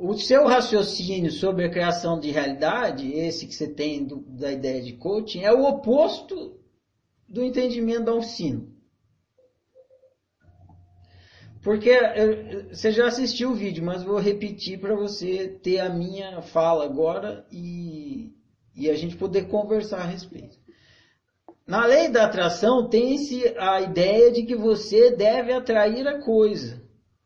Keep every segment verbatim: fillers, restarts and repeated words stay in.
o seu raciocínio sobre a criação de realidade, esse que você tem do, da ideia de coaching, é o oposto do entendimento da oficina. Porque eu, você já assistiu o vídeo, mas vou repetir para você ter a minha fala agora e, e a gente poder conversar a respeito. Na lei da atração tem-se a ideia de que você deve atrair a coisa.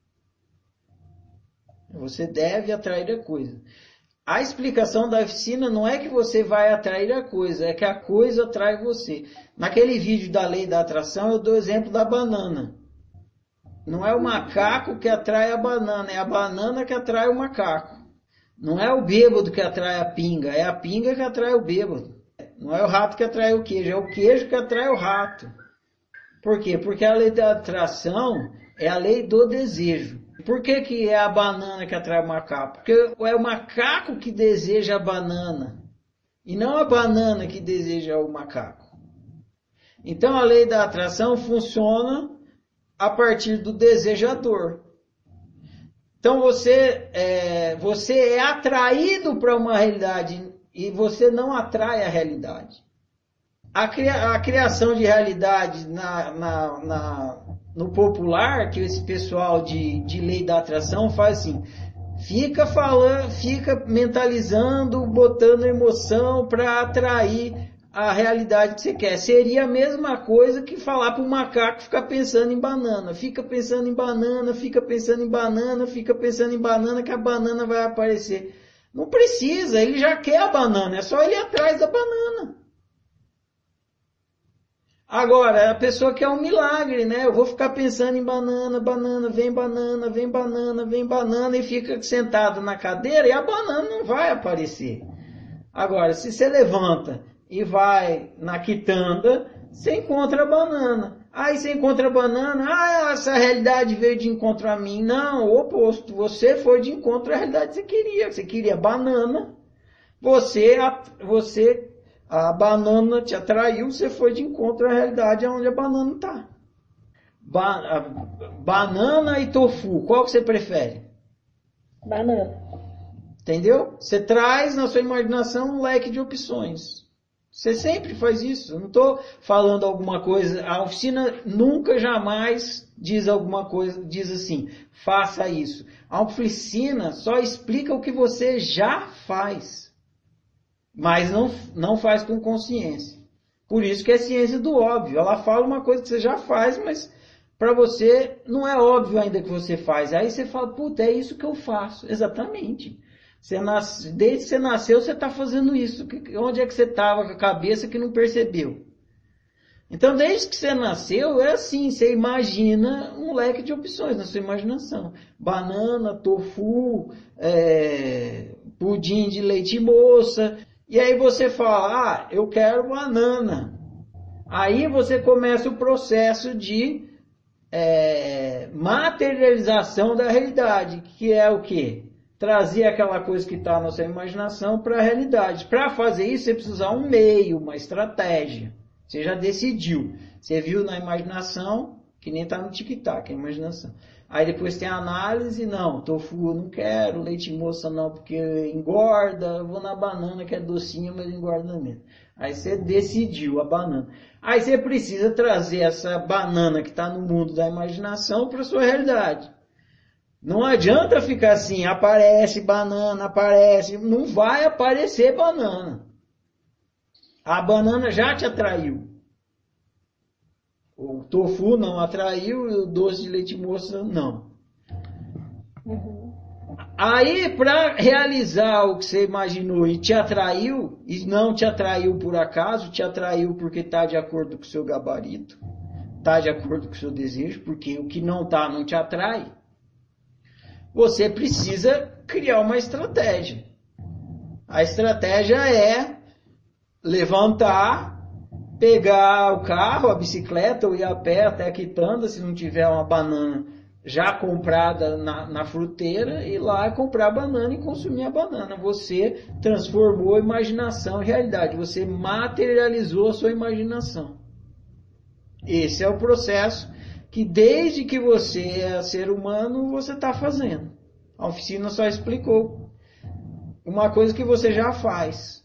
Você deve atrair a coisa. A explicação da oficina não é que você vai atrair a coisa, é que a coisa atrai você. Naquele vídeo da lei da atração eu dou o exemplo da banana. Não é o macaco que atrai a banana, é a banana que atrai o macaco. Não é o bêbado que atrai a pinga, é a pinga que atrai o bêbado. Não é o rato que atrai o queijo, é o queijo que atrai o rato. Por quê? Porque a lei da atração é a lei do desejo. Por que que é a banana que atrai o macaco? Porque é o macaco que deseja a banana, e não a banana que deseja o macaco. Então a lei da atração funciona a partir do desejador. Então você é, você é atraído para uma realidade e você não atrai a realidade. A, cria, a criação de realidade na, na, na, no popular, que esse pessoal de, de lei da atração faz assim, fica falando, fica mentalizando, botando emoção para atrair a realidade que você quer. Seria a mesma coisa que falar para o macaco ficar pensando em banana. Fica pensando em banana, fica pensando em banana, fica pensando em banana, que a banana vai aparecer. Não precisa, ele já quer a banana, é só ele ir atrás da banana. Agora, a pessoa quer um milagre, né? Eu vou ficar pensando em banana, banana, vem banana, vem banana, vem banana, e fica sentado na cadeira e a banana não vai aparecer. Agora, se você levanta e vai na quitanda, você encontra a banana. Aí você encontra a banana, ah, essa realidade veio de encontro a mim. Não, o oposto. Você foi de encontro à realidade que você queria. Você queria banana, você, você, a banana te atraiu, você foi de encontro à realidade onde a banana está. Ba banana e tofu, qual que você prefere? Banana. Entendeu? Você traz na sua imaginação um leque de opções. Você sempre faz isso. Eu não estou falando alguma coisa. A oficina nunca, jamais diz alguma coisa, diz assim, faça isso. A oficina só explica o que você já faz. Mas não, não faz com consciência. Por isso que é ciência do óbvio. Ela fala uma coisa que você já faz, mas para você não é óbvio ainda que você faz. Aí você fala, puta, é isso que eu faço. Exatamente. Você nasce, desde que você nasceu, você está fazendo isso. Onde é que você estava com a cabeça que não percebeu? Então, desde que você nasceu, é assim, você imagina um leque de opções na sua imaginação. Banana, tofu, é, pudim de leite moça. E aí você fala, ah, eu quero banana. Aí você começa o processo de é, materialização da realidade, que é o quê? Trazer aquela coisa que está na sua imaginação para a realidade. Para fazer isso, você precisa usar um meio, uma estratégia. Você já decidiu. Você viu na imaginação, que nem está no tic-tac, a imaginação. Aí depois tem a análise, não, tofu eu não quero, leite moça não, porque engorda, eu vou na banana que é docinha, mas engorda mesmo. Aí você decidiu a banana. Aí você precisa trazer essa banana que está no mundo da imaginação para a sua realidade. Não adianta ficar assim, aparece banana, aparece, não vai aparecer banana. A banana já te atraiu. O tofu não atraiu e o doce de leite moça não. Uhum. Aí, para realizar o que você imaginou e te atraiu, e não te atraiu por acaso, te atraiu porque está de acordo com o seu gabarito, está de acordo com o seu desejo, porque o que não está não te atrai. Você precisa criar uma estratégia. A estratégia é levantar, pegar o carro, a bicicleta ou ir a pé até a quitanda, se não tiver uma banana já comprada na, na fruteira, ir lá comprar a banana e consumir a banana. Você transformou a imaginação em realidade. Você materializou a sua imaginação. Esse é o processo que desde que você é ser humano, você está fazendo. A oficina só explicou uma coisa que você já faz.